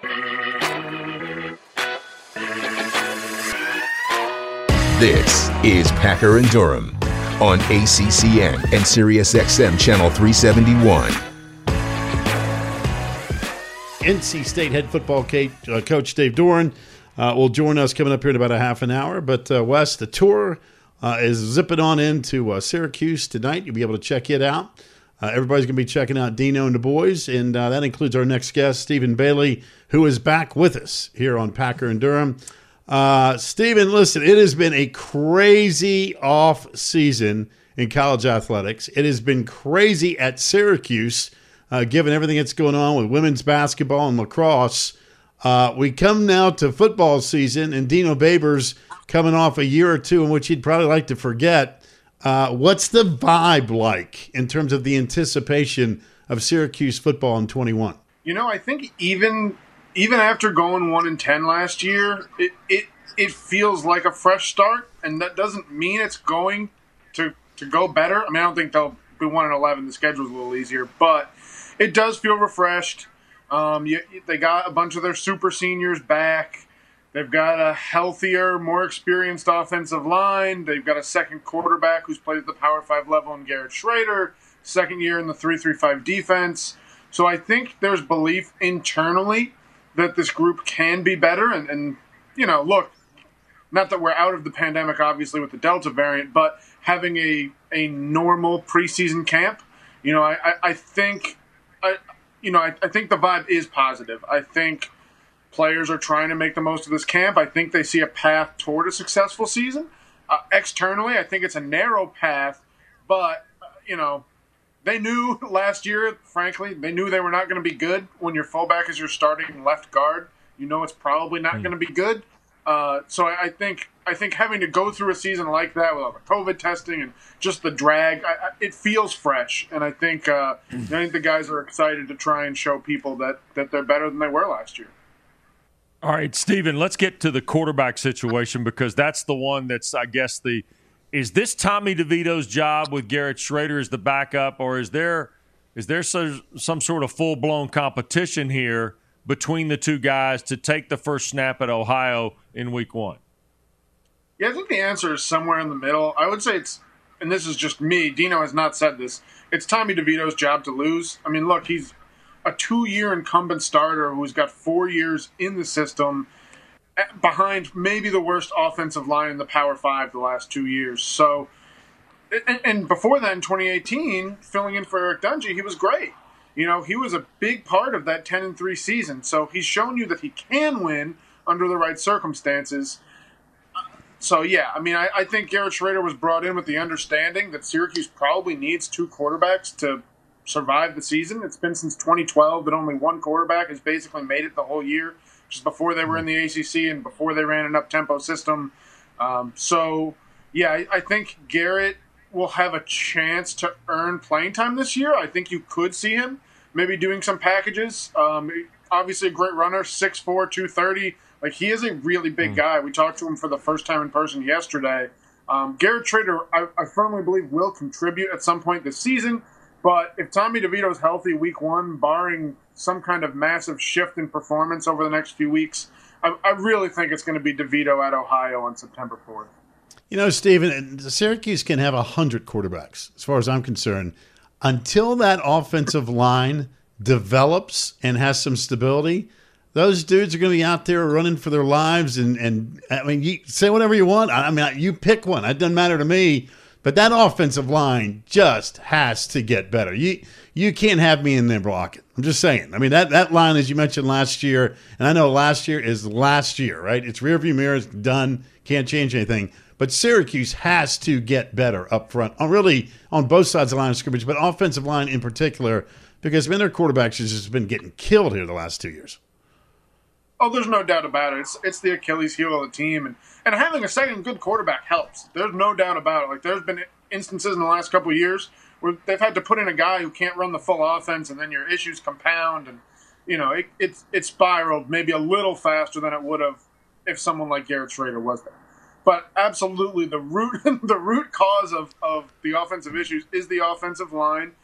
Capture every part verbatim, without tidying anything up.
This is Packer and Durham on A C C N and SiriusXM Channel three seventy-one. N C State head football coach Dave Doeren uh, will join us coming up here in about a half an hour. But, uh, Wes, the tour uh, is zipping on into uh, Syracuse tonight. You'll be able to check it out. Uh, everybody's going to be checking out Dino and the boys, and uh, that includes our next guest, Stephen Bailey, who is back with us here on Packer and Durham. Uh, Stephen, listen, it has been a crazy off season in college athletics. It has been crazy at Syracuse, uh, given everything that's going on with women's basketball and lacrosse. Uh, we come now to football season, and Dino Babers coming off a year or two in which he'd probably like to forget. Uh, what's the vibe like in terms of the anticipation of Syracuse football in twenty-one? You know, I think even even after going one and ten last year, it, it it feels like a fresh start, and that doesn't mean it's going to to go better. I mean, I don't think they'll be one and eleven. The schedule's a little easier, but it does feel refreshed. Um, you, they got a bunch of their super seniors back. They've got a healthier, more experienced offensive line. They've got a second quarterback who's played at the Power Five level in Garrett Schrader, second year in the three three five defense. So I think there's belief internally that this group can be better. And, and, you know, look, not that we're out of the pandemic, obviously, with the Delta variant, but having a, a normal preseason camp, you know, I, I, I think, I, you know, I, I think the vibe is positive. I think players are trying to make the most of this camp. I think they see a path toward a successful season. Uh, externally, I think it's a narrow path, but, uh, you know, they knew last year, frankly, they knew they were not going to be good. When your fullback is your starting left guard, you know it's probably not mm. going to be good. Uh, so I, I think I think having to go through a season like that with all the COVID testing and just the drag, I, I, it feels fresh. And I think uh, mm. I think the guys are excited to try and show people that, that they're better than they were last year. All right, Stephen, let's get to the quarterback situation because that's the one that's, I guess, the – is this Tommy DeVito's job with Garrett Schrader as the backup, or is there is there some, some sort of full-blown competition here between the two guys to take the first snap at Ohio in week one? Yeah, I think the answer is somewhere in the middle. I would say it's – and this is just me. Dino has not said this. It's Tommy DeVito's job to lose. I mean, look, he's a two-year incumbent starter who's got four years in the system – behind maybe the worst offensive line in the Power Five the last two years. So, and, and before that in twenty eighteen, filling in for Eric Dungey, he was great. You know, he was a big part of that ten and three season. So he's shown you that he can win under the right circumstances. So, yeah, I mean, I, I think Garrett Schrader was brought in with the understanding that Syracuse probably needs two quarterbacks to survive the season. It's been since twenty twelve that only one quarterback has basically made it the whole year, just before they were in the A C C and before they ran an up-tempo system. Um, so, yeah, I, I think Garrett will have a chance to earn playing time this year. I think you could see him maybe doing some packages. Um, obviously a great runner, six four, two thirty. Like, he is a really big mm. guy. We talked to him for the first time in person yesterday. Um, Garrett Schrader, I, I firmly believe, will contribute at some point this season. But if Tommy DeVito's healthy week one, barring some kind of massive shift in performance over the next few weeks, I, I really think it's going to be DeVito at Ohio on September fourth. You know, Stephen, Syracuse can have one hundred quarterbacks, as far as I'm concerned. Until that offensive line develops and has some stability, those dudes are going to be out there running for their lives. And, and I mean, you say whatever you want. I mean, you pick one. It doesn't matter to me. But that offensive line just has to get better. You you can't have me in there blocking. I'm just saying. I mean, that, that line, as you mentioned last year, and I know last year is last year, right? It's rearview mirror, it's done, can't change anything. But Syracuse has to get better up front, on really on both sides of the line of scrimmage, but offensive line in particular, because I mean, their quarterbacks has just been getting killed here the last two years. Oh, there's no doubt about it. It's it's the Achilles heel of the team, and, and having a second good quarterback helps. There's no doubt about it. Like, there's been instances in the last couple of years where they've had to put in a guy who can't run the full offense, and then your issues compound, and you know it it's it spiraled maybe a little faster than it would have if someone like Garrett Schrader was there. But absolutely, the root the root cause of, of the offensive issues is the offensive line.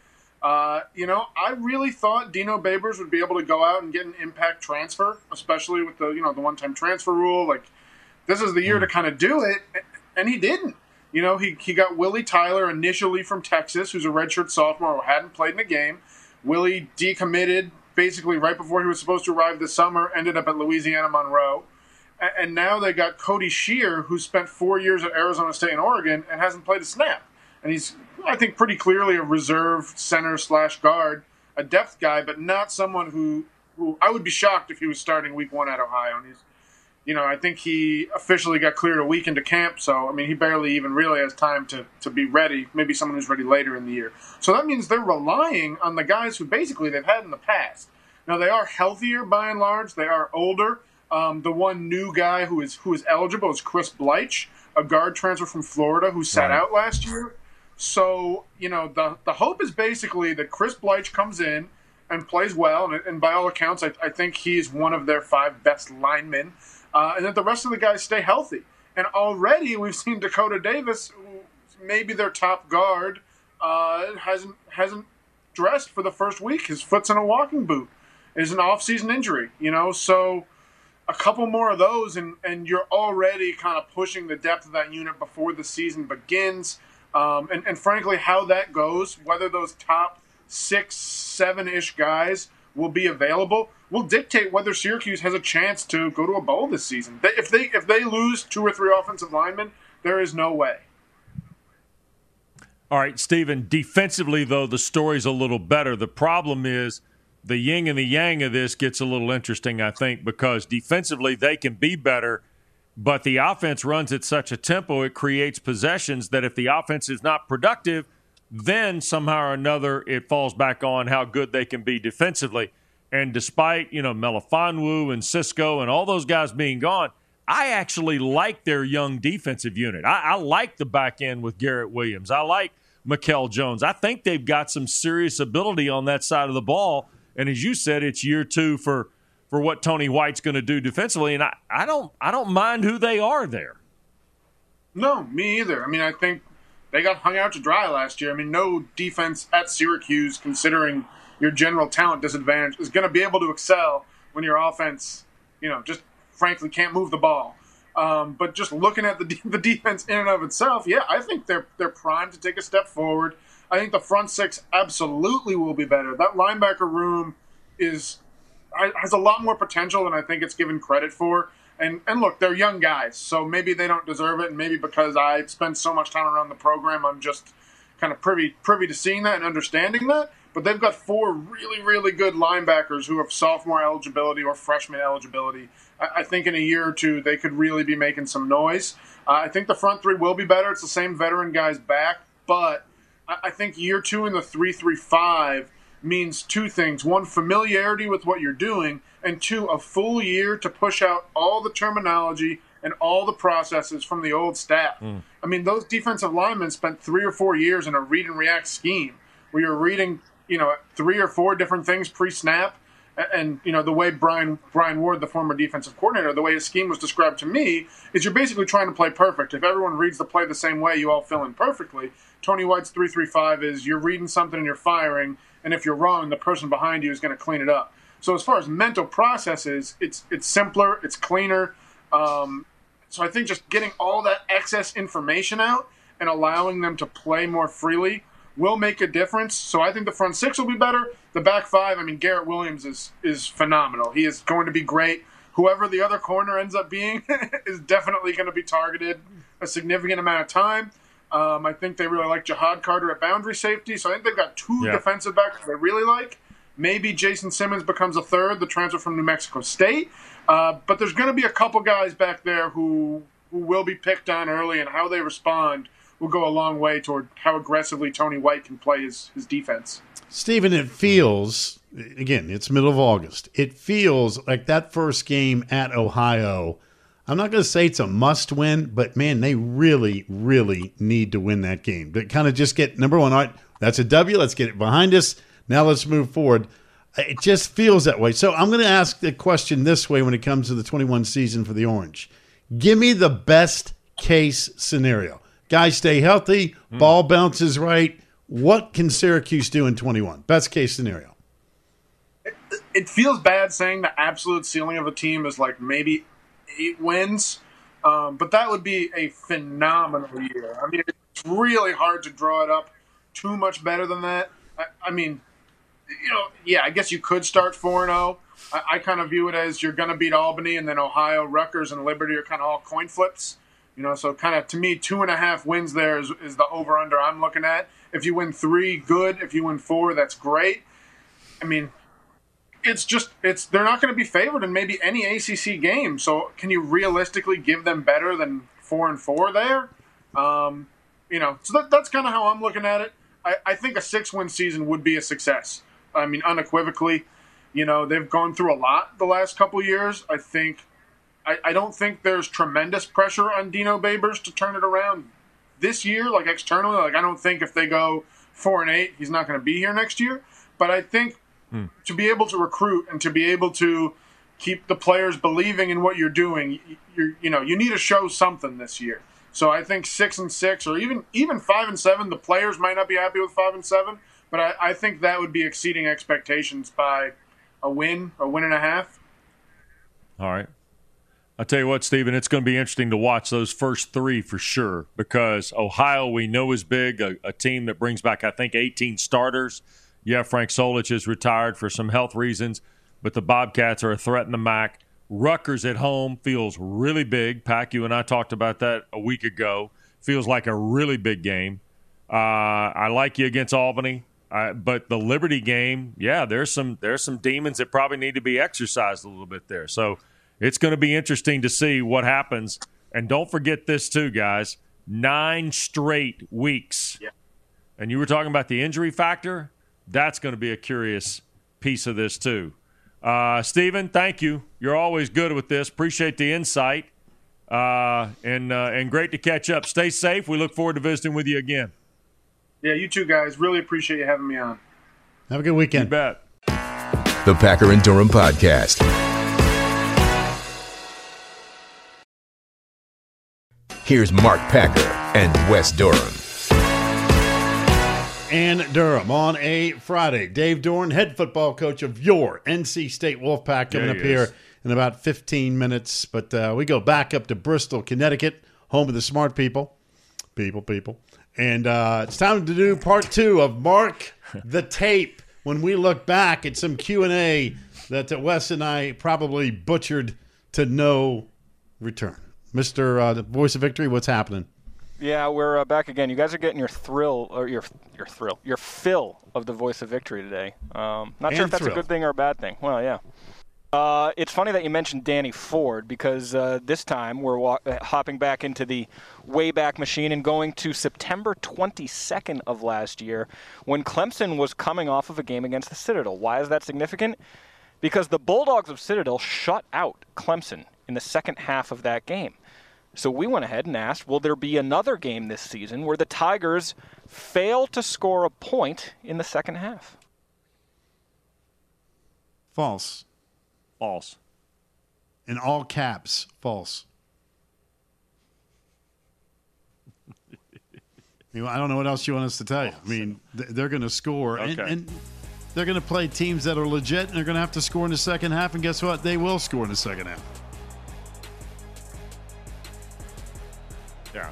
Uh, you know, I really thought Dino Babers would be able to go out and get an impact transfer, especially with the, you know, the one-time transfer rule. Like, this is the year mm. to kind of do it, and he didn't. You know, he, he got Willie Tyler initially from Texas, who's a redshirt sophomore who hadn't played in a game. Willie decommitted basically right before he was supposed to arrive this summer, ended up at Louisiana Monroe. And now they got Cody Shear, who spent four years at Arizona State and Oregon and hasn't played a snap. And he's, I think, pretty clearly a reserve center slash guard, a depth guy, but not someone who, who I would be shocked if he was starting week one at Ohio. And he's, you know, I think he officially got cleared a week into camp. So, I mean, he barely even really has time to, to be ready. Maybe someone who's ready later in the year. So that means they're relying on the guys who basically they've had in the past. Now, they are healthier by and large. They are older. Um, the one new guy who is who is eligible is Chris Bleich, a guard transfer from Florida who sat right. out last year. So, you know, the the hope is basically that Chris Bleich comes in and plays well, and, and by all accounts, I, I think he's one of their five best linemen, uh, and that the rest of the guys stay healthy. And already we've seen Dakota Davis, who maybe their top guard, uh, hasn't hasn't dressed for the first week. His foot's in a walking boot. It's an off-season injury, you know, so a couple more of those, and, and you're already kind of pushing the depth of that unit before the season begins. Um, and, and frankly, how that goes, whether those top six, seven-ish guys will be available, will dictate whether Syracuse has a chance to go to a bowl this season. They, if they if they lose two or three offensive linemen, there is no way. All right, Stephen, defensively, though, the story's a little better. The problem is the yin and the yang of this gets a little interesting, I think, because defensively they can be better, but the offense runs at such a tempo it creates possessions that if the offense is not productive, then somehow or another it falls back on how good they can be defensively. And despite, you know, Melifonwu and Cisco and all those guys being gone, I actually like their young defensive unit. I, I like the back end with Garrett Williams. I like Mikel Jones. I think they've got some serious ability on that side of the ball. And as you said, it's year two for, for what Tony White's going to do defensively, and I, I don't I don't mind who they are there. No, me either. I mean, I think they got hung out to dry last year. I mean, no defense at Syracuse, considering your general talent disadvantage, is going to be able to excel when your offense, you know, just frankly can't move the ball. Um, but just looking at the the defense in and of itself, yeah, I think they're they're primed to take a step forward. I think the front six absolutely will be better. That linebacker room is has a lot more potential than I think it's given credit for. And and look, they're young guys, so maybe they don't deserve it. And maybe because I spend so much time around the program, I'm just kind of privy privy to seeing that and understanding that. But they've got four really, really good linebackers who have sophomore eligibility or freshman eligibility. I, I think in a year or two they could really be making some noise. Uh, I think the front three will be better. It's the same veteran guys back, but I think year two in the three three five means two things. One, familiarity with what you're doing, and two, a full year to push out all the terminology and all the processes from the old staff. Mm. I mean, those defensive linemen spent three or four years in a read and react scheme where you're reading, you know, three or four different things pre-snap. And, you know, the way Brian Brian Ward, the former defensive coordinator, the way his scheme was described to me is you're basically trying to play perfect. If everyone reads the play the same way, you all fill in perfectly. Tony White's three three five is you're reading something and you're firing, and if you're wrong, the person behind you is going to clean it up. So as far as mental processes, it's it's simpler, it's cleaner. Um, so I think just getting all that excess information out and allowing them to play more freely will make a difference. So I think the front six will be better. The back five, I mean, Garrett Williams is is phenomenal. He is going to be great. Whoever the other corner ends up being is definitely going to be targeted a significant amount of time. Um, I think they really like Jihad Carter at boundary safety. So I think they've got two yeah. defensive backs they really like. Maybe Jason Simmons becomes a third, the transfer from New Mexico State. Uh, but there's going to be a couple guys back there who who will be picked on early, and how they respond will go a long way toward how aggressively Tony White can play his, his defense. Stephen, it feels, again, it's middle of August. It feels like that first game at Ohio, I'm not going to say it's a must win, but, man, they really, really need to win that game. To kind of just get, number one, all right, that's a W. Let's get it behind us. Now let's move forward. It just feels that way. So I'm going to ask the question this way when it comes to the twenty-one season for the Orange. Give me the best case scenario. Guys stay healthy, ball bounces right. What can Syracuse do in twenty-one? Best case scenario. It, it feels bad saying the absolute ceiling of a team is like maybe eight wins, um, but that would be a phenomenal year. I mean, it's really hard to draw it up too much better than that. I, I mean, you know, yeah, I guess you could start four and oh. I, I kind of view it as you're going to beat Albany, and then Ohio, Rutgers, and Liberty are kind of all coin flips. You know, so kind of to me, two and a half wins there is, is the over-under I'm looking at. If you win three, good. If you win four, that's great. I mean, it's just it's they're not going to be favored in maybe any A C C game. So can you realistically give them better than four and four there? Um, you know, so that, that's kind of how I'm looking at it. I, I think a six-win season would be a success. I mean, unequivocally. You know, they've gone through a lot the last couple of years. I think I, I don't think there's tremendous pressure on Dino Babers to turn it around this year, like externally. Like, I don't think if they go four and eight, he's not going to be here next year. But I think hmm. to be able to recruit and to be able to keep the players believing in what you're doing, you you know, you need to show something this year. So I think six and six, or even even five and seven, the players might not be happy with five and seven, but I, I think that would be exceeding expectations by a win, a win and a half. All right. I'll tell you what, Stephen, it's going to be interesting to watch those first three for sure, because Ohio we know is big, a, a team that brings back, I think, eighteen starters. Yeah, Frank Solich is retired for some health reasons, but the Bobcats are a threat in the M A C. Rutgers at home feels really big. Pack, you and I talked about that a week ago. Feels like a really big game. Uh, I like you against Albany. Uh, but the Liberty game, yeah, there's some there's some demons that probably need to be exercised a little bit there. So it's going to be interesting to see what happens. And don't forget this too, guys. Nine straight weeks. Yeah. And you were talking about the injury factor. That's going to be a curious piece of this too. Uh, Stephen, thank you. You're always good with this. Appreciate the insight. Uh, and uh, and great to catch up. Stay safe. We look forward to visiting with you again. Yeah, you too, guys. Really appreciate you having me on. Have a good weekend. You bet. The Packer and Durham Podcast. Here's Mark Packer and Wes Durham. And Durham on a Friday. Dave Doeren, head football coach of your N C State Wolfpack, coming yeah, up here in about fifteen minutes. But uh, we go back up to Bristol, Connecticut, home of the smart people. People, people. And uh, it's time to do part two of Mark the Tape, when we look back at some Q and A that Wes and I probably butchered to no return. Mister Uh, the Voice of Victory, what's happening? Yeah, we're uh, back again. You guys are getting your thrill, or your your thrill, your fill of the Voice of Victory today. Um, not And sure if that's thrill. a good thing or a bad thing. Well, yeah. Uh, it's funny that you mentioned Danny Ford, because uh, this time we're wa- hopping back into the Wayback Machine and going to September twenty-second of last year, when Clemson was coming off of a game against the Citadel. Why is that significant? Because the Bulldogs of Citadel shut out Clemson in the second half of that game. So we went ahead and asked, will there be another game this season where the Tigers fail to score a point in the second half? False. False. In all caps, false. You know, I don't know what else you want us to tell you. I mean, th- they're going to score, and, Okay. and they're going to play teams that are legit, and they're going to have to score in the second half, and guess what? They will score in the second half. Yeah.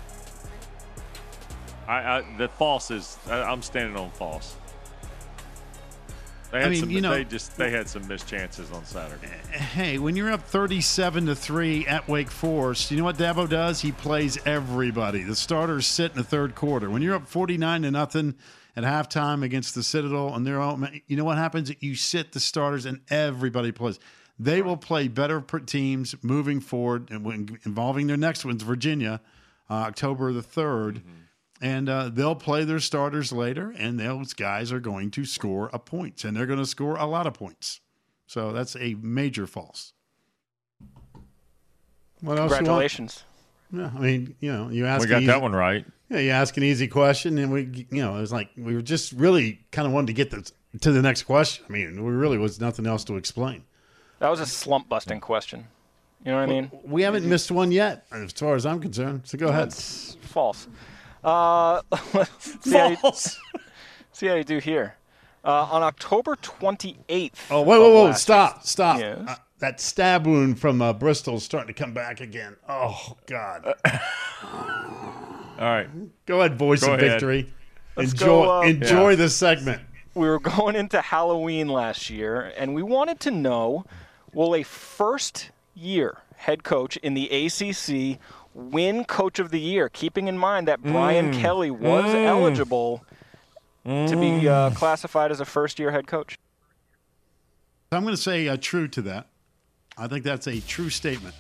I, I the false is I, I'm standing on false. They had I mean, some, you know- they just they had some missed chances on Saturday. Hey, when you're up thirty-seven to three at Wake Forest, you know what Dabo does? He plays everybody. The starters sit in the third quarter. When you're up forty-nine to nothing at halftime against the Citadel, and they're all, you know what happens? You sit the starters and everybody plays. They will play better per- teams moving forward, and when involving their next one's Virginia, uh, October the third. Mm-hmm. And uh, they'll play their starters later, and those guys are going to score a point, and they're going to score a lot of points. So that's a major false. What else? Congratulations. You want? Yeah, I mean, you know, you ask. We got an easy, that one right. Yeah, you ask an easy question, and we, you know, it was like we were just really kind of wanted to get this, to the next question. I mean, we really was nothing else to explain. That was a slump-busting question. You know what I mean? We haven't missed one yet, as far as I'm concerned. So go ahead. That's false. Uh, see, I- False. see how you do here. Uh, on October twenty-eighth. Oh, wait, wait, wait. last- Stop, stop. Yes. Uh, that stab wound from uh, Bristol is starting to come back again. Oh, God. All right. Go ahead, voice Go of ahead. victory. Let's enjoy go, uh, enjoy yeah. this segment. We were going into Halloween last year, and we wanted to know, will a first-year head coach in the A C C win Coach of the Year, keeping in mind that Brian Mm. Kelly was Mm. eligible to be uh, classified as a first-year head coach? I'm going to say uh, true to that. I think that's a true statement.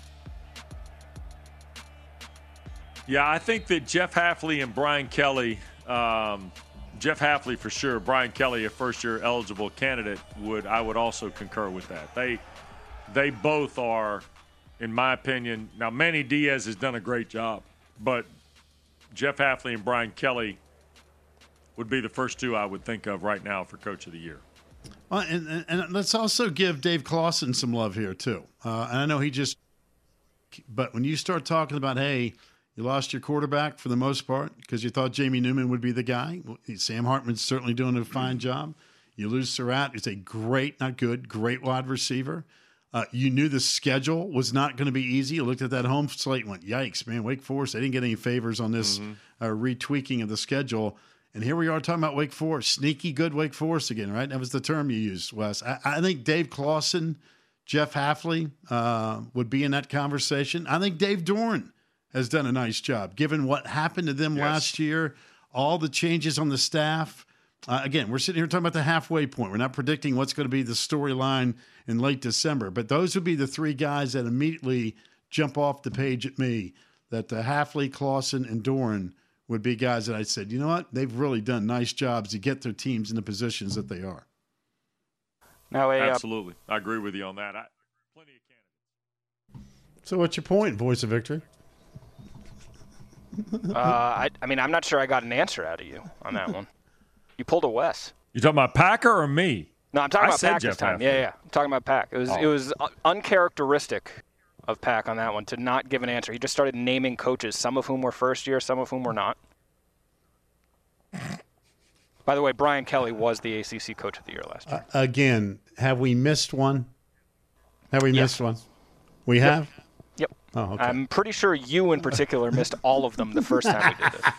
Yeah, I think that Jeff Hafley and Brian Kelly, um, Jeff Hafley for sure, Brian Kelly, a first-year eligible candidate, would I would also concur with that. They they both are, in my opinion. Now, Manny Diaz has done a great job, but Jeff Hafley and Brian Kelly would be the first two I would think of right now for Coach of the Year. Well, and, and, and let's also give Dave Clawson some love here, too. Uh, and I know he just – but when you start talking about, hey, you lost your quarterback for the most part because you thought Jamie Newman would be the guy. Sam Hartman's certainly doing a fine job. You lose Surratt. He's a great, not good, great wide receiver. Uh, you knew the schedule was not going to be easy. You looked at that home slate and went, yikes, man, Wake Forest, they didn't get any favors on this mm-hmm. uh, retweaking of the schedule. And here we are talking about Wake Forest, sneaky good Wake Forest again, right? That was the term you used, Wes. I, I think Dave Clawson, Jeff Hafley uh, would be in that conversation. I think Dave Doran has done a nice job, given what happened to them yes. last year, all the changes on the staff. Uh, again, we're sitting here talking about the halfway point. We're not predicting what's going to be the storyline in late December, but those would be the three guys that immediately jump off the page at me, that uh, Hafley, Clawson, and Doran would be guys that I said, you know what, they've really done nice jobs to get their teams in the positions that they are. Now, a, Absolutely. Uh, I agree with you on that. I, plenty of candidates. So what's your point, voice of victory? uh, I, I mean, I'm not sure I got an answer out of you on that one. You pulled a Wes. You talking about Packer or me? No, I'm talking I about said Pack Jeff this time. Hafley. Yeah, yeah. I'm talking about Pack. It was Oh. it was uncharacteristic of Pack on that one to not give an answer. He just started naming coaches, some of whom were first year, some of whom were not. By the way, Brian Kelly was the A C C Coach of the Year last year. Uh, again, have we missed one? Have we Yes. missed one? We have? Yep. Oh, okay. I'm pretty sure you in particular missed all of them the first time we did this.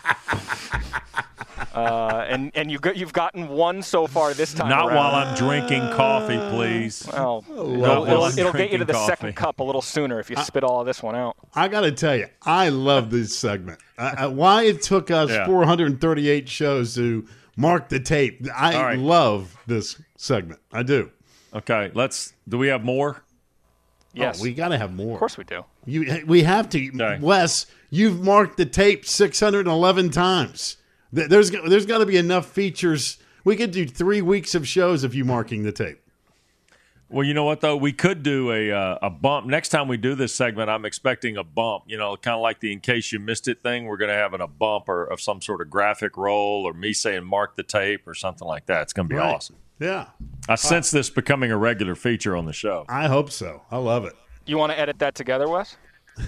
Uh, and and you got, you've gotten one so far this time Not around. while I'm drinking coffee, please. Well, Not it'll, while it'll, I'm it'll get you to the drinking second coffee. cup a little sooner if you spit all of this one out. I got to tell you, I love this segment. Uh, why it took us Yeah. four hundred thirty-eight shows to mark the tape. I All right. love this segment. I do. Okay, let's. Do we have more? Yes. Oh, we got to have more. Of course we do. You, we have to. Okay. Wes, you've marked the tape six hundred eleven times. Th- There's there's got to be enough features. We could do three weeks of shows of you marking the tape. Well, you know what though, we could do a uh, a bump next time we do this segment. I'm expecting a bump. You know, kind of like the "in case you missed it" thing. We're going to have an, a bump or of some sort of graphic roll, or me saying "mark the tape" or something like that. It's going to be Right. awesome. Yeah, I sense this becoming a regular feature on the show. I hope so. I love it. You want to edit that together, Wes?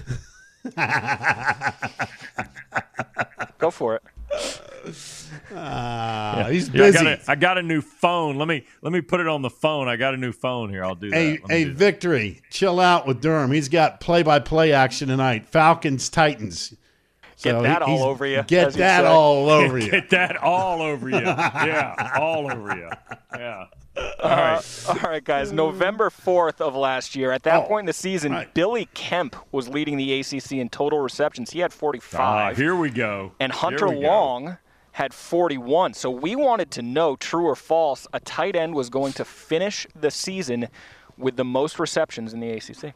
Go for it. Ah, he's Yeah, I busy. got, a, I got a new phone. Let me let me put it on the phone. I got a new phone here. I'll do that. A, Let me a do that. victory. Chill out with Durham. He's got play-by-play action tonight. Falcons, Titans. Get So that he- all he's- over you. Get as you'd that say. all over you. Get that all over you. Yeah, all over you. Yeah. All right. All right, guys. November fourth of last year, at that Oh, point in the season, right. Billy Kemp was leading the A C C in total receptions. He had Ah, forty-five. here we go. And Here Hunter we go. Long had forty-one. So we wanted to know, true or false, a tight end was going to finish the season with the most receptions in the A C C.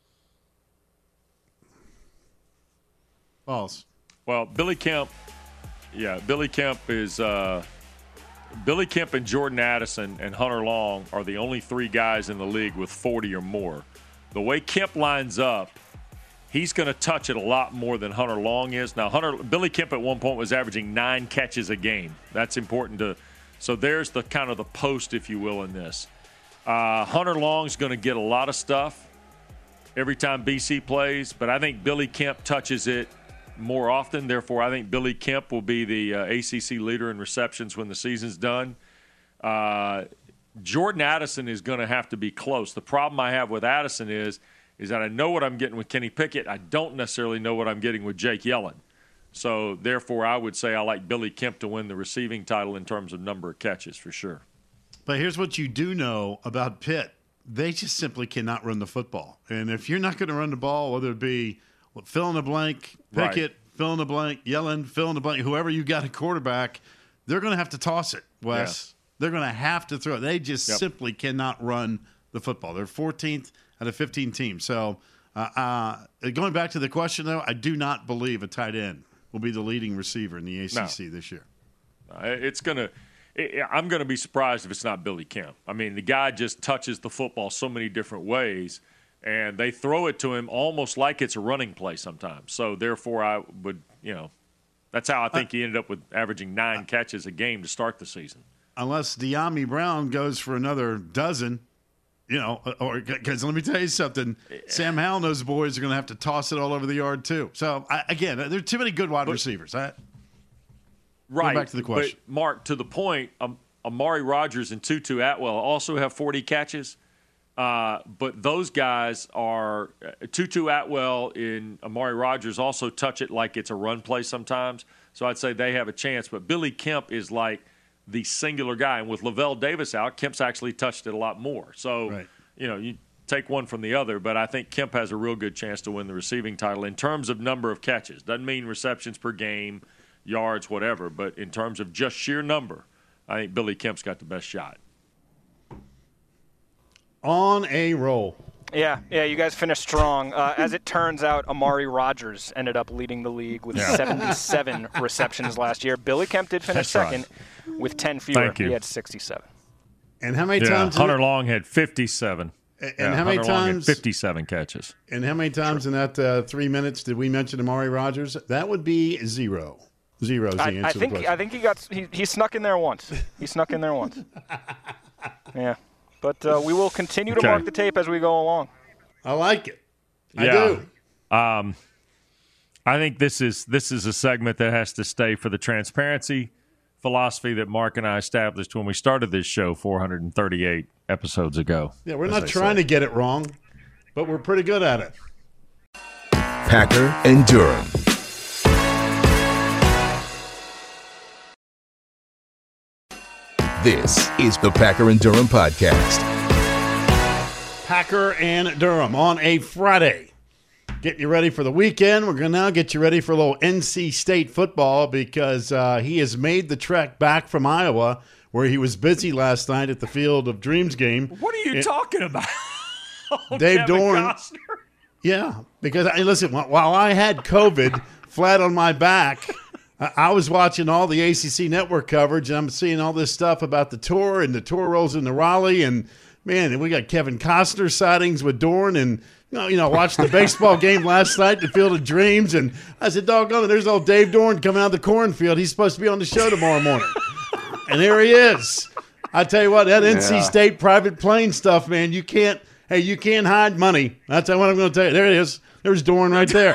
False. Well, Billy Kemp, yeah, Billy Kemp is uh, Billy Kemp and Jordan Addison and Hunter Long are the only three guys in the league with forty or more. The way Kemp lines up, he's going to touch it a lot more than Hunter Long is. Now, Hunter Billy Kemp at one point was averaging nine catches a game. That's important to. So there's the kind of the post, if you will, in this. Uh, Hunter Long's going to get a lot of stuff every time B C plays, but I think Billy Kemp touches it more often. Therefore, I think Billy Kemp will be the uh, A C C leader in receptions when the season's done. Uh, Jordan Addison is going to have to be close. The problem I have with Addison is, is that I know what I'm getting with Kenny Pickett. I don't necessarily know what I'm getting with Jake Yellen. So, therefore, I would say I like Billy Kemp to win the receiving title in terms of number of catches for sure. But here's what you do know about Pitt. They just simply cannot run the football. And if you're not going to run the ball, whether it be well, fill in the blank, Pickett, right. fill in the blank, Yellen, fill in the blank, whoever you got a quarterback, they're going to have to toss it, Wes. Yeah. They're going to have to throw it. They just yep. simply cannot run the football. They're fourteenth out of fifteen teams. So uh, uh, going back to the question, though, I do not believe a tight end will be the leading receiver in the A C C no. this year. Uh, it's going to it, – I'm going to be surprised if it's not Billy Kemp. I mean, the guy just touches the football so many different ways, and they throw it to him almost like it's a running play sometimes. So, therefore, I would – you know, that's how I think uh, he ended up with averaging nine uh, catches a game to start the season. Unless De'Ami Brown goes for another dozen – You know, or because let me tell you something, Sam Howell and those boys are going to have to toss it all over the yard too. So I, again, there are too many good wide but, receivers. I, right. Go back to the question, but Mark. To the point, um, Amari Rodgers and Tutu Atwell also have forty catches, uh, but those guys are uh, Tutu Atwell and Amari Rodgers also touch it like it's a run play sometimes. So I'd say they have a chance. But Billy Kemp is like the singular guy. And with Lavelle Davis out, Kemp's actually touched it a lot more. So, right. you know, you take one from the other, but I think Kemp has a real good chance to win the receiving title in terms of number of catches. Doesn't mean receptions per game, yards, whatever, but in terms of just sheer number, I think Billy Kemp's got the best shot. On a roll. Yeah, yeah, you guys finished strong. Uh, as it turns out, Amari Rodgers ended up leading the league with yeah. seventy-seven receptions last year. Billy Kemp did finish That's second right. with ten fewer. Thank you. He had sixty-seven. And how many yeah, times? Hunter Long had fifty-seven. And yeah, how many Hunter Long times? Had fifty-seven catches. And how many times sure. in that uh, three minutes did we mention Amari Rodgers? That would be zero. Zero is the I, answer I to think the question. I think he got he, he snuck in there once. He snuck in there once. Yeah, but uh, we will continue to okay. mark the tape as we go along. I like it. I yeah. do. Um, I think this is this is a segment that has to stay for the transparency philosophy that Mark and I established when we started this show four hundred thirty-eight episodes ago. Yeah, we're not trying say. to get it wrong, but we're pretty good at it. Packer and Durham. This is the Packer and Durham podcast. Packer and Durham on a Friday. Get you ready for the weekend. We're going to now get you ready for a little N C State football because uh, he has made the trek back from Iowa where he was busy last night at the Field of Dreams game. What are you and talking about? Dave Kevin Dorn. Costner. Yeah, because, I listen, while I had COVID flat on my back, I was watching all the A C C network coverage, and I'm seeing all this stuff about the tour, and the tour rolls into Raleigh, and, man, we got Kevin Costner sightings with Dorn, and, you know, you know watched the baseball game last night, the Field of Dreams, and I said, doggone it, there's old Dave Dorn coming out of the cornfield. He's supposed to be on the show tomorrow morning. And there he is. I tell you what, that N C yeah. State private plane stuff, man, you can't, hey, you can't hide money. That's what I'm going to tell you. There it is. There's Dorn right there.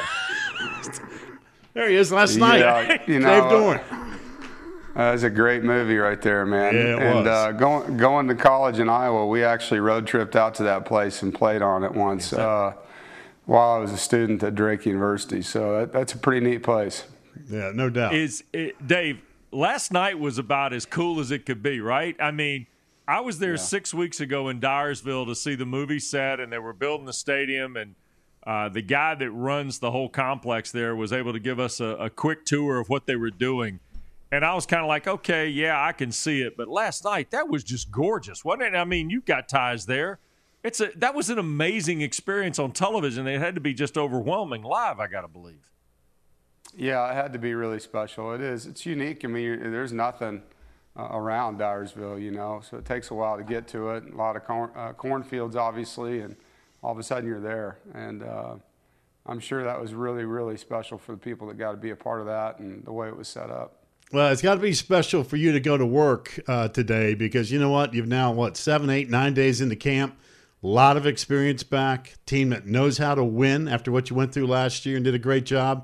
There he is last night. Yeah, you know, Dave Dorn. Uh, that was a great movie right there, man. Yeah, it and was. Uh, going going to college in Iowa, we actually road tripped out to that place and played on it once uh, while I was a student at Drake University. So that, that's a pretty neat place. Yeah, no doubt. Is it, Dave, last night was about as cool as it could be, right? I mean, I was there yeah. six weeks ago in Dyersville to see the movie set, and they were building the stadium, and Uh, the guy that runs the whole complex there was able to give us a, a quick tour of what they were doing. And I was kind of like, okay, yeah, I can see it. But last night, that was just gorgeous, wasn't it? I mean, you've got ties there. It's a That was an amazing experience on television. It had to be just overwhelming live, I got to believe. Yeah, it had to be really special. It is. It's unique. I mean, there's nothing uh, around Dyersville, you know, so it takes a while to get to it. A lot of corn, uh, cornfields, obviously, and all of a sudden you're there. And uh, I'm sure that was really, really special for the people that got to be a part of that and the way it was set up. Well, it's got to be special for you to go to work uh, today because you know what? You've now, what, seven, eight, nine days into camp. A lot of experience back. Team that knows how to win after what you went through last year and did a great job.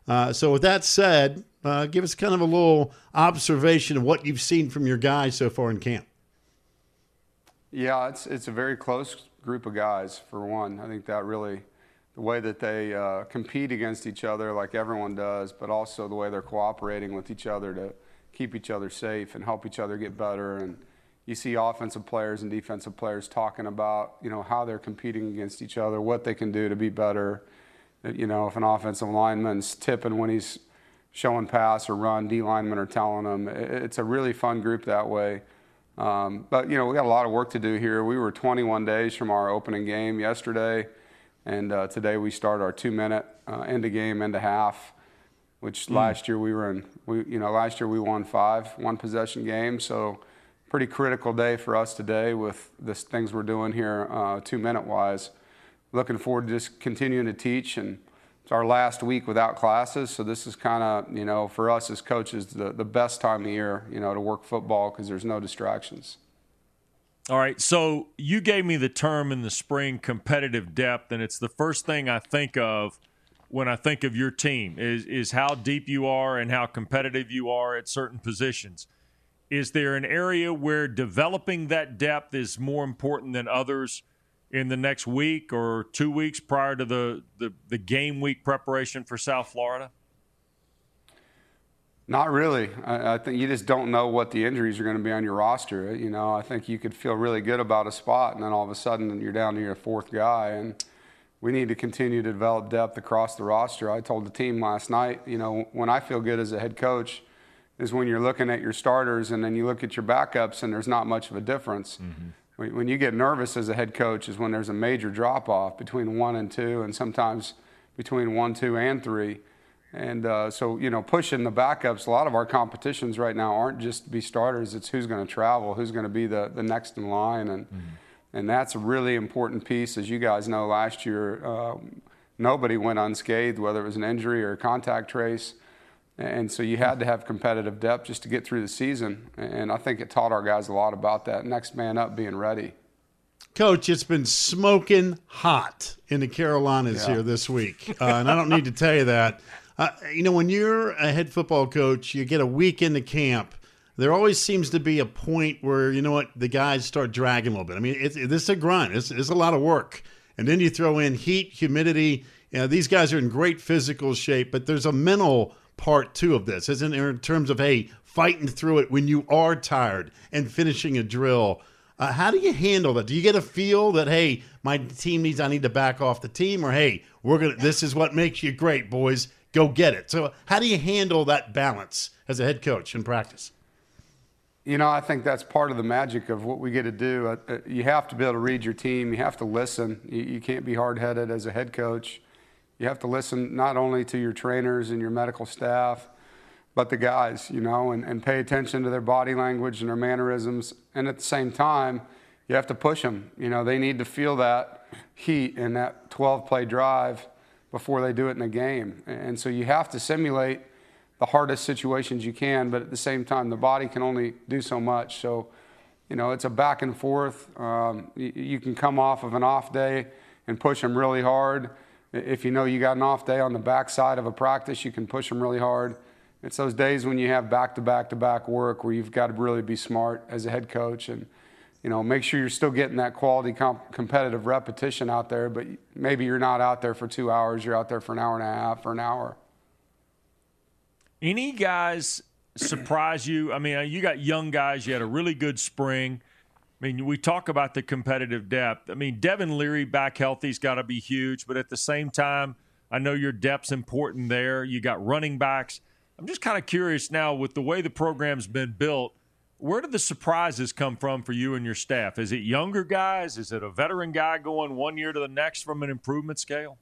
Uh, so with that said, uh, give us kind of a little observation of what you've seen from your guys so far in camp. Yeah, it's it's a very close group of guys, for one. I think that really, the way that they uh, compete against each other like everyone does, but also the way they're cooperating with each other to keep each other safe and help each other get better. And you see offensive players and defensive players talking about, you know, how they're competing against each other, what they can do to be better. You know, if an offensive lineman's tipping when he's showing pass or run, D linemen are telling him. It's a really fun group that way. Um, but, you know, we got a lot of work to do here. We were twenty-one days from our opening game yesterday, and uh, today we start our two-minute uh, end-of-game, end-of-half, which mm. last year we were in, we, you know, last year we won five one-possession games. So pretty critical day for us today with the things we're doing here uh, two-minute-wise. Looking forward to just continuing to teach, and it's our last week without classes, so this is kind of, you know, for us as coaches, the, the best time of year, you know, to work football because there's no distractions. All right, so you gave me the term in the spring, competitive depth, and it's the first thing I think of when I think of your team is, is how deep you are and how competitive you are at certain positions. Is there an area where developing that depth is more important than others in the next week or two weeks prior to the, the, the game week preparation for South Florida? Not really. I, I think you just don't know what the injuries are going to be on your roster. You know, I think you could feel really good about a spot, and then all of a sudden you're down to your fourth guy, and we need to continue to develop depth across the roster. I told the team last night, you know, when I feel good as a head coach is when you're looking at your starters and then you look at your backups and there's not much of a difference. Mm-hmm. When you get nervous as a head coach is when there's a major drop-off between one and two and sometimes between one, two, and three. And uh, so, you know, pushing the backups, a lot of our competitions right now aren't just to be starters. It's who's going to travel, who's going to be the, the next in line. And mm-hmm. and that's a really important piece. As you guys know, last year, uh, nobody went unscathed, whether it was an injury or a contact trace. And so you had to have competitive depth just to get through the season. And I think it taught our guys a lot about that. Next man up, being ready. Coach, it's been smoking hot in the Carolinas yeah. here this week. Uh, and I don't need to tell you that. Uh, you know, when you're a head football coach, you get a week into camp, there always seems to be a point where, you know what, the guys start dragging a little bit. I mean, it's, this is a grind. It's, it's a lot of work. And then you throw in heat, humidity. You know, these guys are in great physical shape, but there's a mental part two of this, isn't it, in terms of, hey, fighting through it when you are tired and finishing a drill. Uh, how do you handle that? Do you get a feel that, hey, my team needs, I need to back off the team, or, hey, we're gonna, this is what makes you great, boys, go get it? So how do you handle that balance as a head coach in practice? You know, I think that's part of the magic of what we get to do. Uh, you have to be able to read your team. You have to listen. You, you can't be hard-headed as a head coach. You have to listen not only to your trainers and your medical staff, but the guys, you know, and, and pay attention to their body language and their mannerisms. And at the same time, you have to push them. You know, they need to feel that heat and that twelve-play drive before they do it in a game. And so you have to simulate the hardest situations you can, but at the same time, the body can only do so much. So, you know, it's a back and forth. Um, you, you can come off of an off day and push them really hard. If you know you got an off day on the backside of a practice, you can push them really hard. It's those days when you have back-to-back-to-back work where you've got to really be smart as a head coach and, you know, make sure you're still getting that quality comp- competitive repetition out there, but maybe you're not out there for two hours. You're out there for an hour and a half or an hour. Any guys surprise you? I mean, you got young guys. You had a really good spring. I mean, we talk about the competitive depth. I mean, Devin Leary back healthy's got to be huge, but at the same time, I know your depth's important there. You got running backs. I'm just kind of curious now with the way the program's been built, where do the surprises come from for you and your staff? Is it younger guys? Is it a veteran guy going one year to the next from an improvement scale?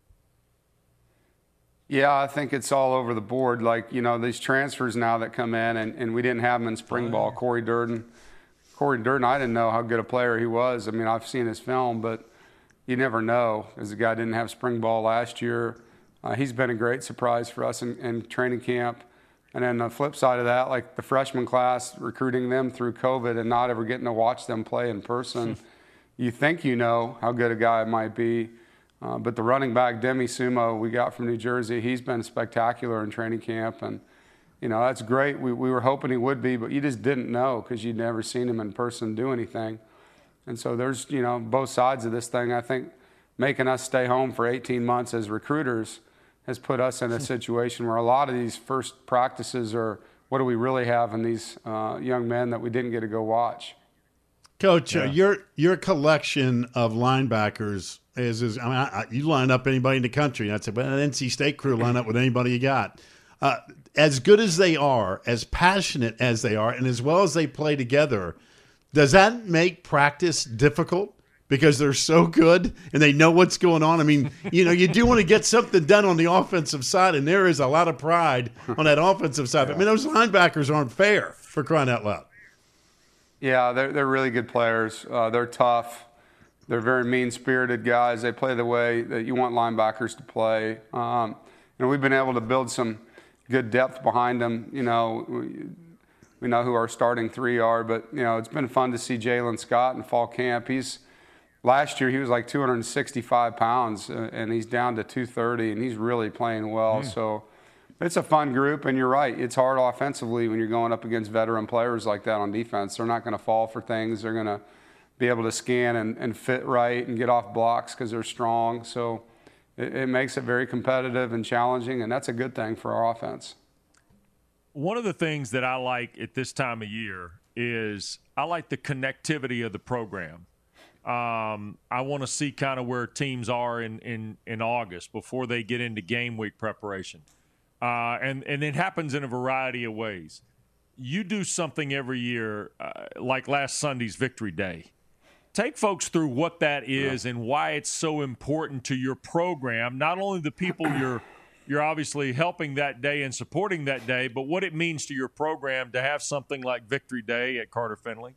Yeah, I think it's all over the board. Like, you know, these transfers now that come in, and, and we didn't have them in spring oh, ball. Yeah. Corey Durden. Corey Durden, I didn't know how good a player he was. I mean, I've seen his film, but you never know, as the guy didn't have spring ball last year. Uh, he's been a great surprise for us in, in training camp. And then the flip side of that, like the freshman class, recruiting them through COVID and not ever getting to watch them play in person, you think you know how good a guy might be. Uh, but the running back, Demi Sumo, we got from New Jersey, he's been spectacular in training camp. And, you know, that's great. We, we were hoping he would be, but you just didn't know because you'd never seen him in person do anything. And so there's, you know, both sides of this thing. I think making us stay home for eighteen months as recruiters has put us in a situation where a lot of these first practices are, what do we really have in these uh, young men that we didn't get to go watch? Coach, Yeah. uh, your your collection of linebackers is is I mean, I, I, you line up anybody in the country. That's about an N C State crew line up with anybody you got. Uh, as good as they are, as passionate as they are, and as well as they play together, does that make practice difficult because they're so good and they know what's going on? I mean, you know, you do want to get something done on the offensive side, and there is a lot of pride on that offensive side. But, I mean, those linebackers aren't fair, for crying out loud. Yeah, they're, they're really good players. Uh, they're tough. They're very mean-spirited guys. They play the way that you want linebackers to play. Um, and we've been able to build some good depth behind them. You know, we, we know who our starting three are, but, you know, it's been fun to see Jalen Scott in fall camp. He's last year he was like two hundred sixty-five pounds, uh, and he's down to two thirty, and he's really playing well. Mm. So it's a fun group, and you're right. It's hard offensively when you're going up against veteran players like that on defense. They're not going to fall for things. They're going to be able to scan and, and fit right and get off blocks because they're strong. So it, it makes it very competitive and challenging, and that's a good thing for our offense. One of the things that I like at this time of year is I like the connectivity of the program. Um, I want to see kind of where teams are in, in, in August before they get into game week preparation. Uh, and, and it happens in a variety of ways. You do something every year, uh, like last Sunday's Victory Day. Take folks through what that is and why it's so important to your program, not only the people you're you're obviously helping that day and supporting that day, but what it means to your program to have something like Victory Day at Carter Finley.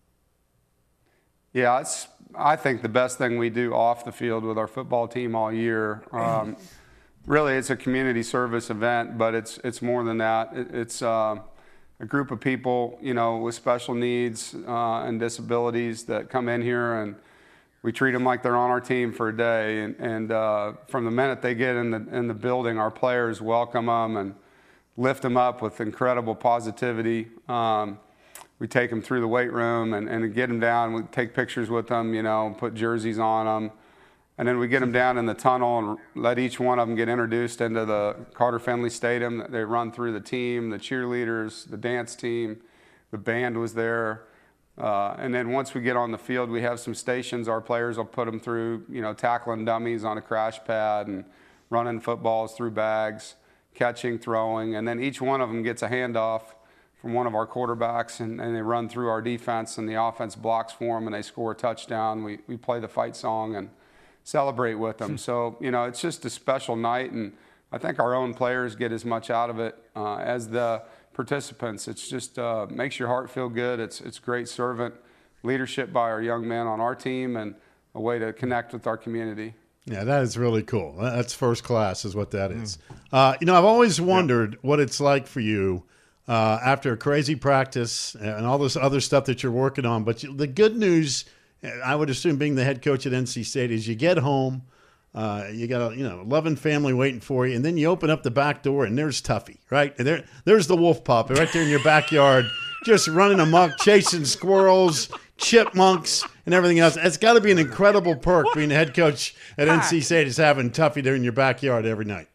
Yeah, it's, I think the best thing we do off the field with our football team all year. Um, really, it's a community service event, but it's it's more than that. It, it's uh, a group of people, you know, with special needs uh, and disabilities that come in here, and we treat them like they're on our team for a day. And, and uh, from the minute they get in the in the building, our players welcome them and lift them up with incredible positivity. Um, We take them through the weight room and, and get them down. We take pictures with them, you know, put jerseys on them. And then we get them down in the tunnel and let each one of them get introduced into the Carter Finley Stadium. They run through the team, the cheerleaders, the dance team. The band was there. Uh, and then once we get on the field, we have some stations. Our players will put them through, you know, tackling dummies on a crash pad and running footballs through bags, catching, throwing. And then each one of them gets a handoff from one of our quarterbacks, and, and they run through our defense, and the offense blocks for them, and they score a touchdown. We we play the fight song and celebrate with them. So, you know, it's just a special night, and I think our own players get as much out of it uh, as the participants. It's just uh, makes your heart feel good. It's it's great servant leadership by our young men on our team, and a way to connect with our community. Yeah, that is really cool. That's first class is what that is. Mm. Uh, you know, I've always wondered yep. what it's like for you Uh, after a crazy practice and all this other stuff that you're working on. But the good news, I would assume, being the head coach at N C State, is you get home, uh, you got a you know loving family waiting for you, and then you open up the back door and there's Tuffy, right? And there, there's the wolf pup right there in your backyard, just running amok, chasing squirrels, chipmunks, and everything else. It's got to be an incredible perk being the head coach at N C State is having Tuffy there in your backyard every night.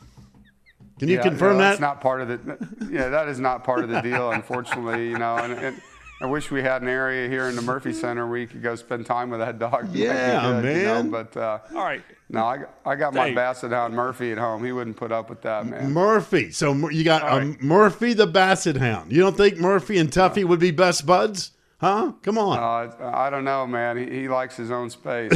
Can you yeah, confirm no, that? That's not part of the. Yeah, that is not part of the deal, unfortunately. You know, and, and I wish we had an area here in the Murphy Center where you could go spend time with that dog. Yeah, good, man. You know, but uh, all right. No, I, I got my Basset Hound Murphy at home. He wouldn't put up with that, man. Murphy. So you got right. um, Murphy the Basset Hound. You don't think Murphy and Tuffy would be best buds? Huh? Come on. Uh, I don't know, man. He, he likes his own space.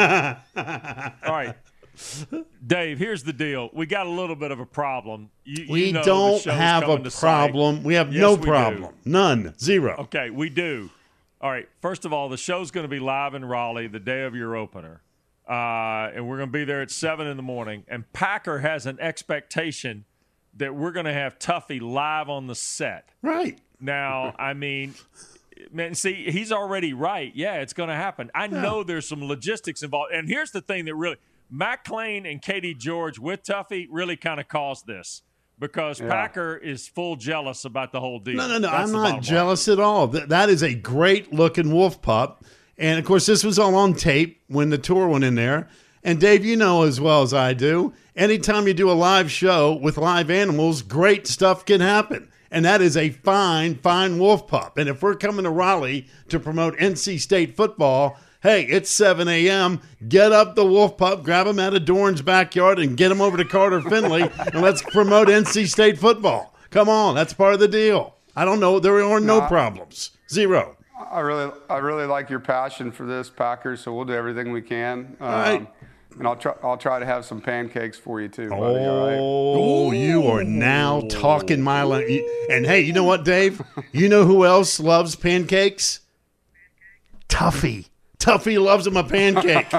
All right. Dave, here's the deal. We got a little bit of a problem. You, we you know don't have a problem. Site. We have yes, no we problem. Do. None. Zero. Okay, we do. All right. First of all, the show's going to be live in Raleigh the day of your opener. Uh, and we're going to be there at seven in the morning. And Packer has an expectation that we're going to have Tuffy live on the set. Right. Now, I mean, man, see, he's already right. Yeah, it's going to happen. I know there's some logistics involved. And here's the thing that really – Matt Klein and Katie George with Tuffy really kind of caused this because yeah. Packer is full jealous about the whole deal. No, no, no. That's I'm not jealous line. at all. That, that is a great-looking wolf pup. And, of course, this was all on tape when the tour went in there. And, Dave, you know as well as I do, anytime you do a live show with live animals, great stuff can happen. And that is a fine, fine wolf pup. And if we're coming to Raleigh to promote N C State football, hey, it's seven a.m. Get up the wolf pup, grab him out of Dorn's backyard, and get him over to Carter Finley, and let's promote N C State football. Come on, that's part of the deal. I don't know. There are no, no problems. Zero. I really, I really like your passion for this, Packers. So we'll do everything we can. Um, All right. And I'll try, I'll try to have some pancakes for you too, buddy. Oh, right? You are now talking my language. And hey, you know what, Dave? You know who else loves pancakes? Tuffy. Tuffy loves him a pancake.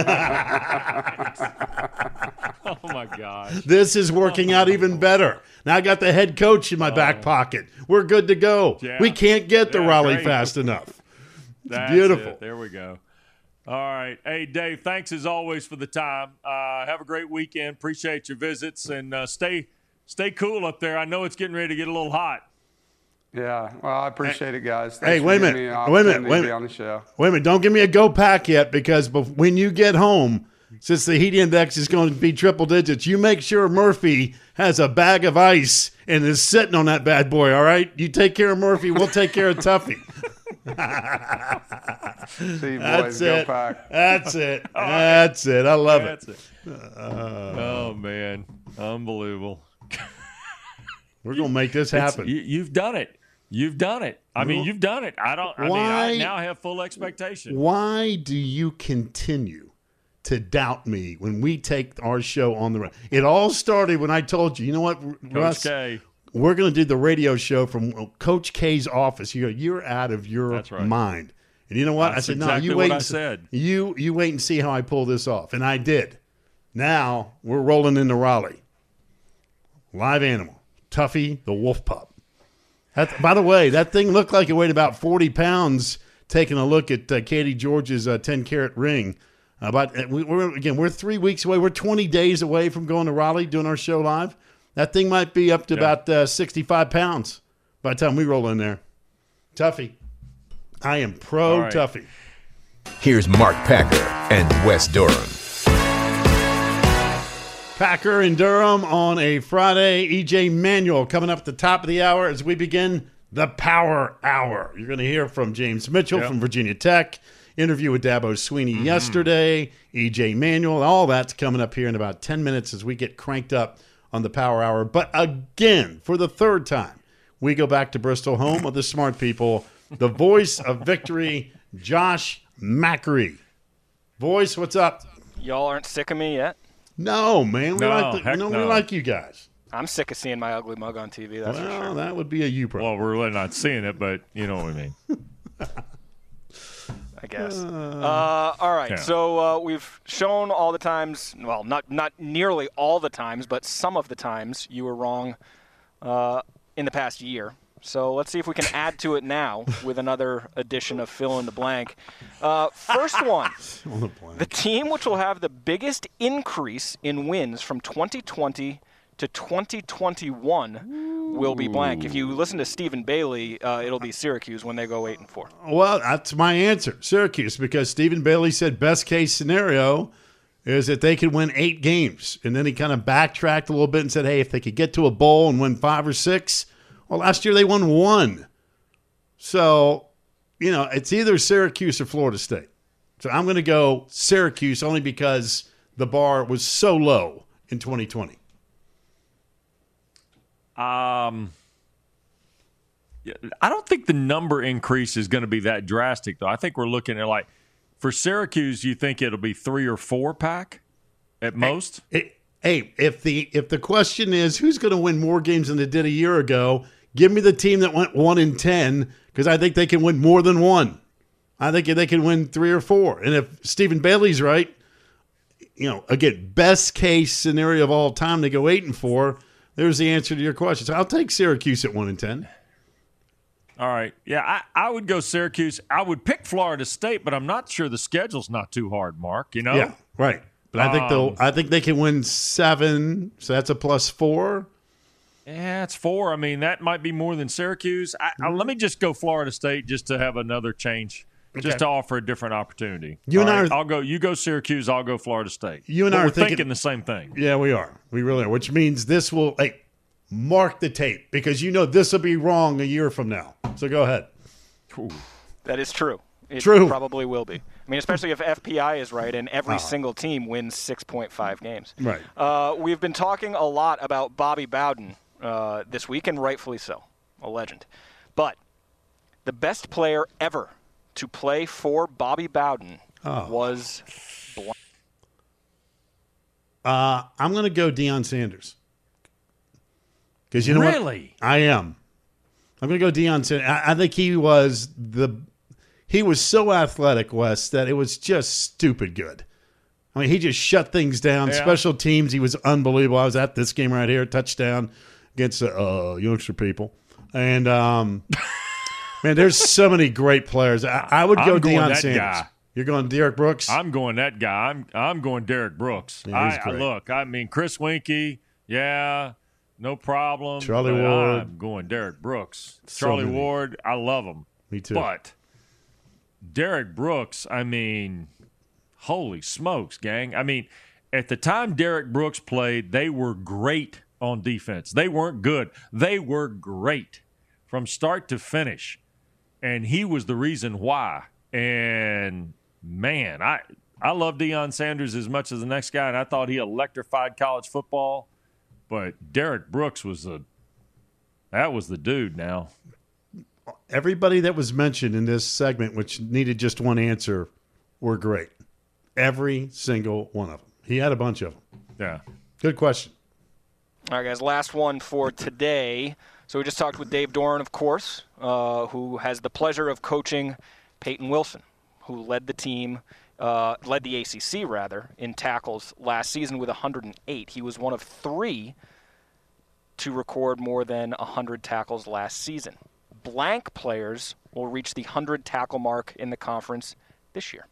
Oh my gosh! This is working out even better. Now I got the head coach in my oh. back pocket. We're good to go. Yeah. We can't get to yeah, Raleigh great. fast enough. It's That's beautiful. It. There we go. All right. Hey, Dave, thanks as always for the time. Uh, have a great weekend. Appreciate your visits, and uh, stay stay cool up there. I know it's getting ready to get a little hot. Yeah. Well, I appreciate hey, it, guys. Thanks hey, wait a minute. Wait a minute. Wait a minute. On the show. Wait a minute. Don't give me a go pack yet because when you get home, since the heat index is going to be triple digits, you make sure Murphy has a bag of ice and is sitting on that bad boy, all right? You take care of Murphy. We'll take care of Tuffy. See you, boys. That's go it. Pack. That's it. That's it. I love That's it. it. Uh, oh, man. Unbelievable. We're going to make this happen. You, you've done it. You've done it. I mean, you've done it. I don't. I why, mean, I now have full expectation. Why do you continue to doubt me when we take our show on the road? It all started when I told you, you know what, Coach Russ? K. We're going to do the radio show from Coach K's office. You go, you're out of your That's right. mind. And you know what? That's I said, exactly no, you wait. What and I said. You you wait and see how I pull this off, and I did. Now we're rolling into Raleigh. Live animal, Tuffy the wolf pup. That, by the way, that thing looked like it weighed about forty pounds. Taking a look at uh, Katie George's uh, ten carat ring. Uh, but uh, we, we're again, we're three weeks away. We're twenty days away from going to Raleigh doing our show live. That thing might be up to yeah. about uh, sixty-five pounds by the time we roll in there. Tuffy, I am pro right. Tuffy. Here's Mark Packer and Wes Durham. Packer and Durham on a Friday. E J Manuel coming up at the top of the hour as we begin the Power Hour. You're going to hear from James Mitchell yep. from Virginia Tech. Interview with Dabo Sweeney mm-hmm. yesterday. E J Manuel. All that's coming up here in about ten minutes as we get cranked up on the Power Hour. But again, for the third time, we go back to Bristol, home of the smart people. The voice of victory, Josh Macri. Voice, what's up? Y'all aren't sick of me yet? No, man. We no, like the, no, no. we like you guys. I'm sick of seeing my ugly mug on T V, that's well, for sure. That would be a you problem. Well, we're really not seeing it, but you know what I mean. I guess. Uh, uh, all right, yeah. so uh, we've shown all the times, well, not not nearly all the times, but some of the times you were wrong uh, in the past year. So let's see if we can add to it now with another edition of Fill in the Blank. Uh, first one, the, the team which will have the biggest increase in wins from twenty twenty to twenty twenty-one will be blank. If you listen to Stephen Bailey, uh, it'll be Syracuse when they go eight and four. Well, that's my answer, Syracuse, because Stephen Bailey said best case scenario is that they could win eight games. And then he kind of backtracked a little bit and said, hey, if they could get to a bowl and win five or six, well, last year they won one. So, you know, it's either Syracuse or Florida State. So I'm going to go Syracuse only because the bar was so low in twenty twenty. Um, I don't think the number increase is going to be that drastic, though. I think we're looking at, like, for Syracuse, you think it'll be three or four pack at most? Hey, hey if the if the question is who's going to win more games than they did a year ago, give me the team that went one in ten because I think they can win more than one. I think they can win three or four. And if Stephen Bailey's right, you know, again, best case scenario of all time, they go eight and four. There's the answer to your question. So I'll take Syracuse at one and ten. All right. Yeah, I, I would go Syracuse. I would pick Florida State, but I'm not sure the schedule's not too hard, Mark, you know? Yeah, right. But I think Um, they'll. I think they can win seven. So that's a plus four. Yeah, it's four. I mean, that might be more than Syracuse. I, I, let me just go Florida State just to have another change, just Okay. to offer a different opportunity. You and All I right, are- I'll go. You go Syracuse. I'll go Florida State. You and But I are we're thinking- thinking the same thing. Yeah, we are. We really are. Which means this will like mark the tape because you know this will be wrong a year from now. So go ahead. Ooh. That is true. It True. probably will be. I mean, especially if F P I is right and every single team wins six point five games. Right. Uh, we've been talking a lot about Bobby Bowden uh, this week, and rightfully so, a legend. But the best player ever to play for Bobby Bowden Oh. was blank. Uh, I'm going to go Deion Sanders. Because you know what? Really? I am. I'm going to go Deion Sanders. I, I think he was the he was so athletic, Wes, that it was just stupid good. I mean, he just shut things down. Yeah. Special teams, he was unbelievable. I was at this game right here, touchdown against the uh, youngster people. And, um, man, there's so many great players. I, I would go I'm going Deion that Sanders. guy. You're going Derek Brooks? I'm going that guy. I'm I'm going Derek Brooks. Yeah, he's I, I great. look. I mean, Chris Winkie. Yeah, no problem. Charlie but Ward. I'm going Derek Brooks. So Charlie many. Ward. I love him. Me too. But Derek Brooks, I mean, holy smokes, gang. I mean, at the time Derek Brooks played, they were great on defense. They weren't good. They were great from start to finish. And he was the reason why. And, man, I, I love Deion Sanders as much as the next guy, and I thought he electrified college football. But Derek Brooks was the – that was the dude now. Everybody that was mentioned in this segment, which needed just one answer, were great. Every single one of them. He had a bunch of them. Yeah. Good question. All right, guys, last one for today. So we just talked with Dave Doran, of course, uh, who has the pleasure of coaching Peyton Wilson, who led the team, uh, led the A C C, rather, in tackles last season with one hundred eight. He was one of three to record more than one hundred tackles last season. Blank players will reach the one hundred tackle mark in the conference this year.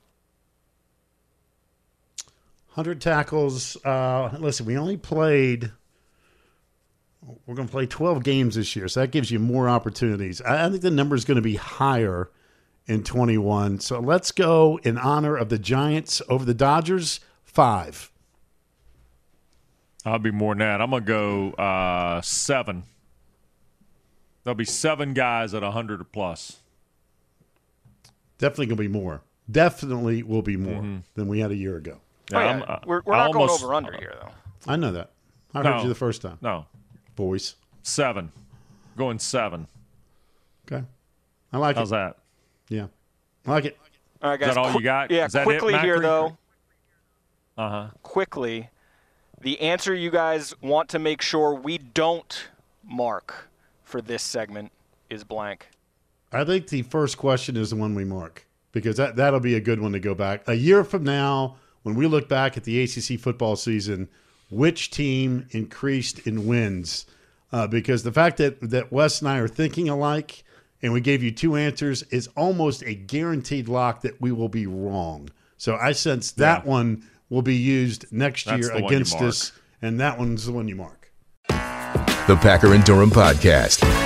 one hundred tackles. Uh, listen, we only played – we're going to play twelve games this year, so that gives you more opportunities. I, I think the number is going to be higher in twenty-one. So let's go in honor of the Giants over the Dodgers, five. I'll be more than that. I'm going to go uh, seven. There'll be seven guys at one hundred or plus. Definitely going to be more. Definitely will be more Mm-hmm. than we had a year ago. Oh, yeah. I'm, uh, we're we're I not almost- going over under here, though. I know that. I No. heard you the first time. No, Boys. seven. Going seven. Okay. I like How's it. that? Yeah. I like it. All right, guys. Is that all qui- you got? Yeah, Is that it, quickly here, Macri? though. Uh-huh. quickly, the answer you guys want to make sure we don't mark for this segment is blank. I think the first question is the one we mark because that, that'll be a good one to go back. A year from now, when we look back at the A C C football season, which team increased in wins? Uh, because the fact that, that Wes and I are thinking alike and we gave you two answers is almost a guaranteed lock that we will be wrong. So I sense that Yeah. one will be used next That's year the one you against mark. us, and that one's the one you mark. The Packer and Durham Podcast.